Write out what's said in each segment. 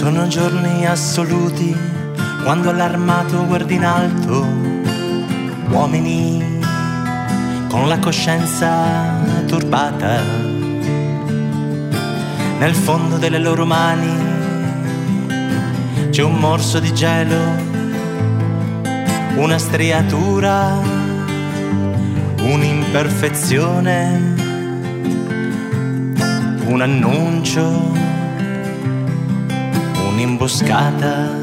Sono giorni assoluti, quando all'armato guardi in alto, uomini con la coscienza turbata, nel fondo delle loro mani c'è un morso di gelo, una striatura, un'imperfezione, un annuncio, un'imboscata.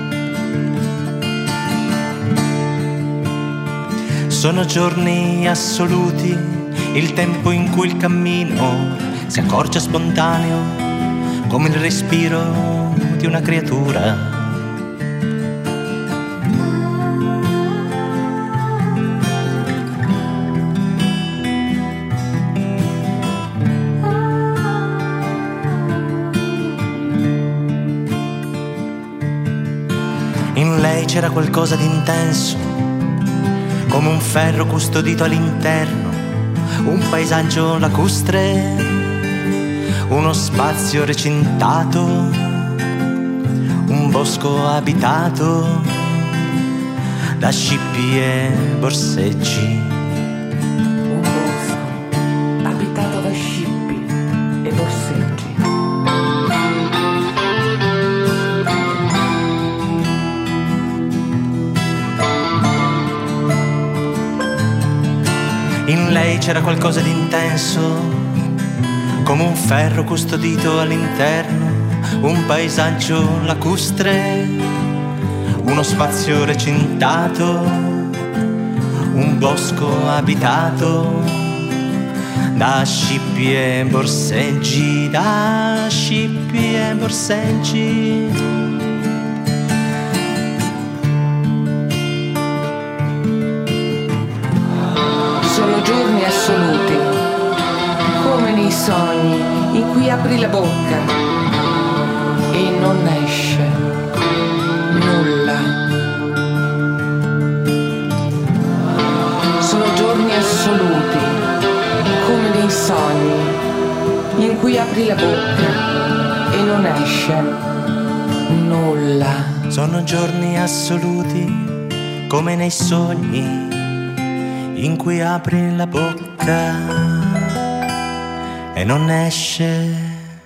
Sono giorni assoluti, il tempo in cui il cammino si accorge spontaneo come il respiro di una creatura. In lei c'era qualcosa di intenso, come un ferro custodito all'interno, un paesaggio lacustre, uno spazio recintato, un bosco abitato da scippi e borseggi. Un bosco abitato da scippi e borseggi. In lei c'era qualcosa di intenso, come un ferro custodito all'interno, un paesaggio lacustre, uno spazio recintato, un bosco abitato da scippi e borseggi, da scippi e borseggi. Sono giorni assoluti, come nei sogni in cui apri la bocca e non esce nulla. Sono giorni assoluti, come nei sogni in cui apri la bocca e non esce nulla. Sono giorni assoluti, come nei sogni in cui apri la bocca e non esce.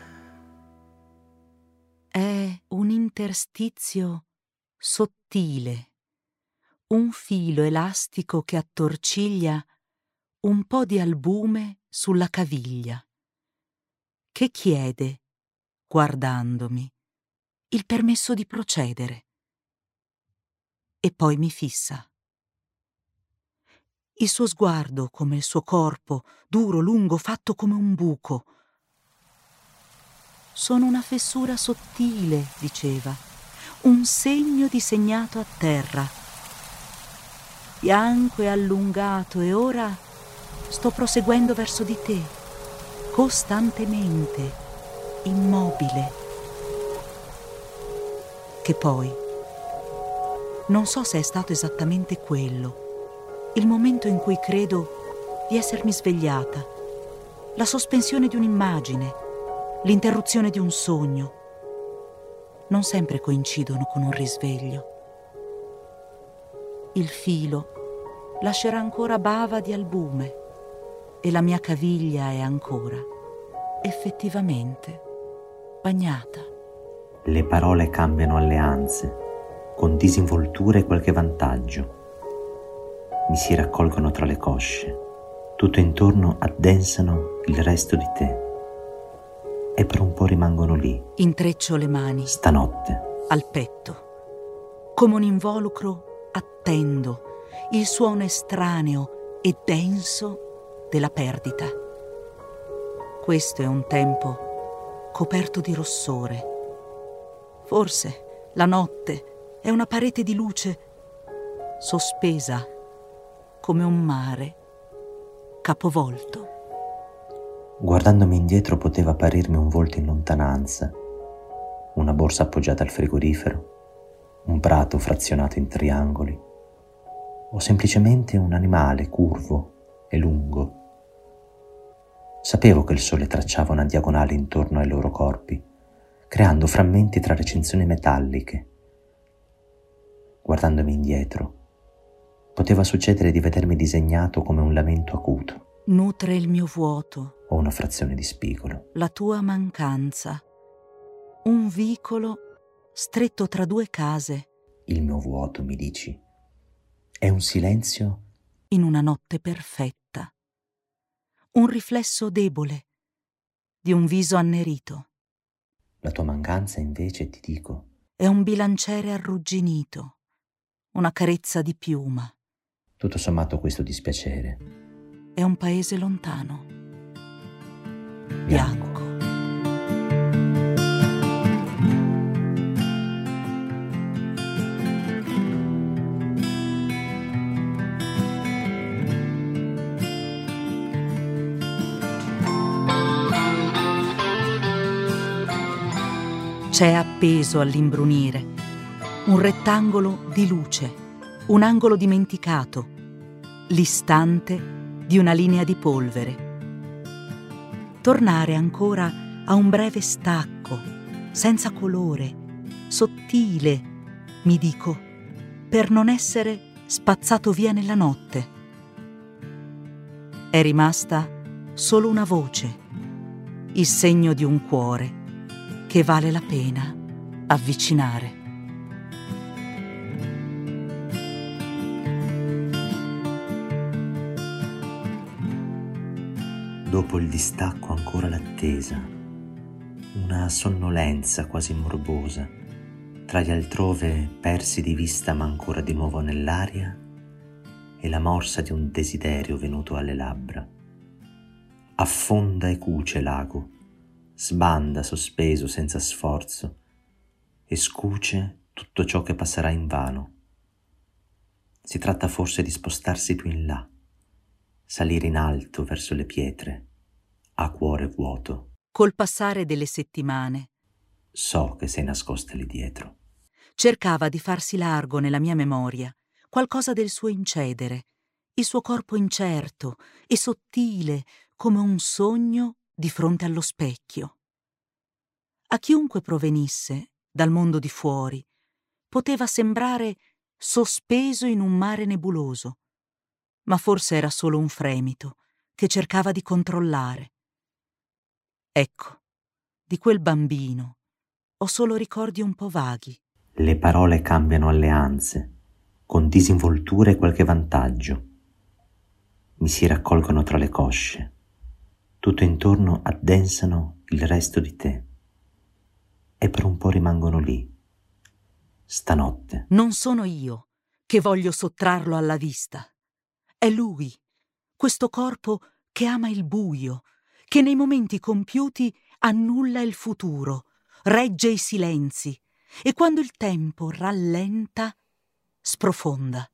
È un interstizio sottile, un filo elastico che attorciglia un po' di albume sulla caviglia, che chiede, guardandomi, il permesso di procedere. E poi mi fissa. Il suo sguardo, come il suo corpo, duro, lungo, fatto come un buco. Sono una fessura sottile, diceva, un segno disegnato a terra. Bianco e allungato, e ora sto proseguendo verso di te, costantemente, immobile. Che poi, non so se è stato esattamente quello, il momento in cui credo di essermi svegliata, la sospensione di un'immagine, l'interruzione di un sogno, non sempre coincidono con un risveglio. Il filo lascerà ancora bava di albume e la mia caviglia è ancora, effettivamente, bagnata. Le parole cambiano alleanze, con disinvoltura e qualche vantaggio. Mi si raccolgono tra le cosce, tutto intorno addensano il resto di te e per un po' rimangono lì. Intreccio le mani stanotte al petto, come un involucro attendo il suono estraneo e denso della perdita. Questo è un tempo coperto di rossore. Forse la notte è una parete di luce sospesa come un mare capovolto. Guardandomi indietro poteva apparirmi un volto in lontananza, una borsa appoggiata al frigorifero, un prato frazionato in triangoli, o semplicemente un animale curvo e lungo. Sapevo che il sole tracciava una diagonale intorno ai loro corpi, creando frammenti tra recinzioni metalliche. Guardandomi indietro, poteva succedere di vedermi disegnato come un lamento acuto. Nutre il mio vuoto. O una frazione di spigolo. La tua mancanza. Un vicolo stretto tra due case. Il mio vuoto, mi dici, è un silenzio in una notte perfetta. Un riflesso debole di un viso annerito. La tua mancanza, invece, ti dico, è un bilanciere arrugginito, una carezza di piuma. Tutto sommato questo dispiacere è un paese lontano, bianco. C'è appeso all'imbrunire un rettangolo di luce, un angolo dimenticato, l'istante di una linea di polvere. Tornare ancora a un breve stacco, senza colore, sottile, mi dico, per non essere spazzato via nella notte. È rimasta solo una voce, il segno di un cuore che vale la pena avvicinare. Dopo il distacco ancora l'attesa, una sonnolenza quasi morbosa, tra gli altrove persi di vista ma ancora di nuovo nell'aria, e la morsa di un desiderio venuto alle labbra. Affonda e cuce l'ago, sbanda sospeso senza sforzo e scuce tutto ciò che passerà invano. Si tratta forse di spostarsi più in là, salire in alto verso le pietre, a cuore vuoto. Col passare delle settimane, so che sei nascosta lì dietro. Cercava di farsi largo nella mia memoria qualcosa del suo incedere, il suo corpo incerto e sottile come un sogno di fronte allo specchio. A chiunque provenisse dal mondo di fuori, poteva sembrare sospeso in un mare nebuloso, ma forse era solo un fremito che cercava di controllare. Ecco, di quel bambino ho solo ricordi un po' vaghi. Le parole cambiano alleanze, con disinvoltura e qualche vantaggio. Mi si raccolgono tra le cosce. Tutto intorno addensano il resto di te. E per un po' rimangono lì. Stanotte. Non sono io che voglio sottrarlo alla vista. È lui, questo corpo che ama il buio, che nei momenti compiuti annulla il futuro, regge i silenzi e quando il tempo rallenta, sprofonda.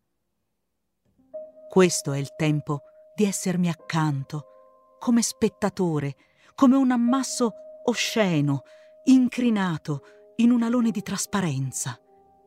Questo è il tempo di essermi accanto, come spettatore, come un ammasso osceno, incrinato in un alone di trasparenza.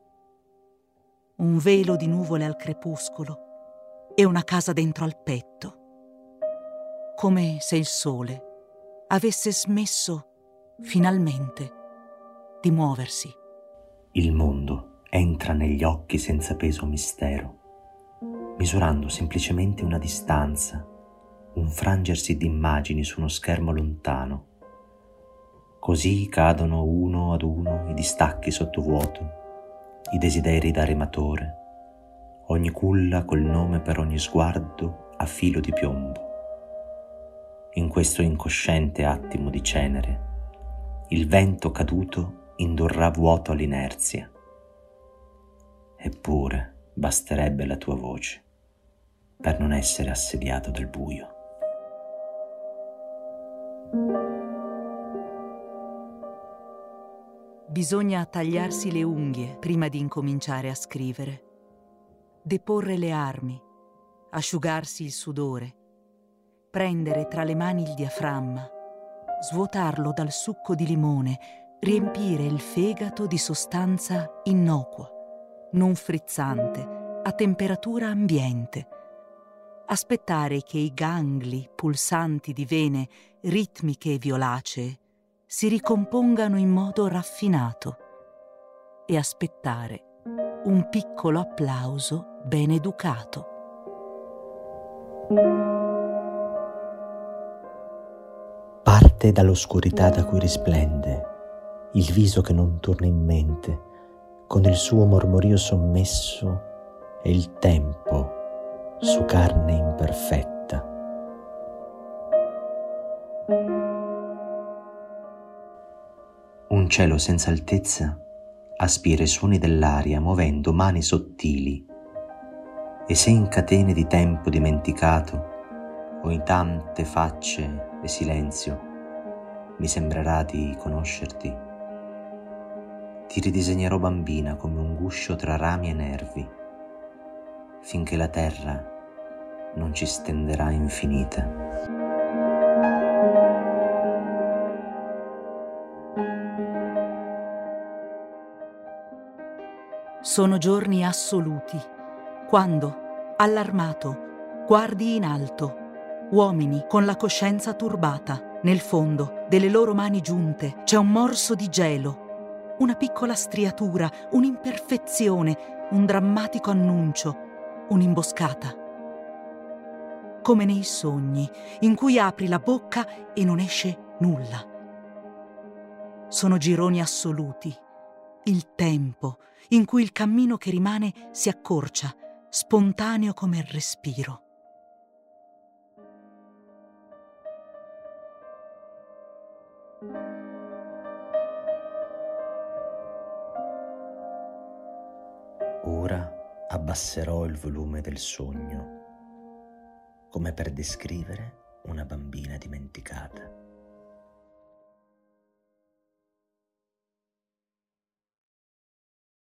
Un velo di nuvole al crepuscolo e una casa dentro al petto. Come se il sole avesse smesso, finalmente, di muoversi. Il mondo entra negli occhi senza peso o mistero, misurando semplicemente una distanza, un frangersi di immagini su uno schermo lontano. Così cadono uno ad uno i distacchi sottovuoto, i desideri da rematore, ogni culla col nome per ogni sguardo a filo di piombo. In questo incosciente attimo di cenere, il vento caduto indurrà vuoto all'inerzia. Eppure basterebbe la tua voce per non essere assediato dal buio. Bisogna tagliarsi le unghie prima di incominciare a scrivere, deporre le armi, asciugarsi il sudore, prendere tra le mani il diaframma, svuotarlo dal succo di limone, riempire il fegato di sostanza innocua, non frizzante, a temperatura ambiente, aspettare che i gangli pulsanti di vene ritmiche e violacee si ricompongano in modo raffinato e aspettare un piccolo applauso ben educato. Parte dall'oscurità da cui risplende il viso che non torna in mente, con il suo mormorio sommesso e il tempo su carne imperfetta. Un cielo senza altezza aspira i suoni dell'aria muovendo mani sottili, e se in catene di tempo dimenticato o in tante facce e silenzio mi sembrerà di conoscerti, ti ridisegnerò bambina come un guscio tra rami e nervi, finché la terra non ci stenderà infinita. Sono giorni assoluti, quando, allarmato, guardi in alto, uomini con la coscienza turbata, nel fondo delle loro mani giunte c'è un morso di gelo, una piccola striatura, un'imperfezione, un drammatico annuncio, un'imboscata. Come nei sogni, in cui apri la bocca e non esce nulla. Sono gironi assoluti, il tempo in cui il cammino che rimane si accorcia, spontaneo come il respiro. Ora abbasserò il volume del sogno, come per descrivere una bambina dimenticata.